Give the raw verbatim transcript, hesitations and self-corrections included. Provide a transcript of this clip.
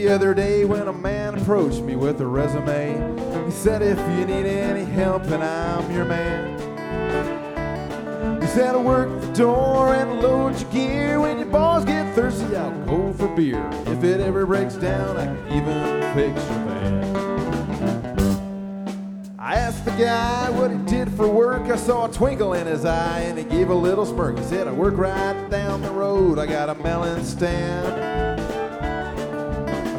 The other day when a man approached me with a resume, he said, if you need any help, then I'm your man. He said, I work the door and load your gear. When your balls get thirsty, I'll go for beer. If it ever breaks down, I can even fix your van. I asked the guy what he did for work. I saw a twinkle in his eye and he gave a little smirk. He said, I work right down the road, I got a melon stand.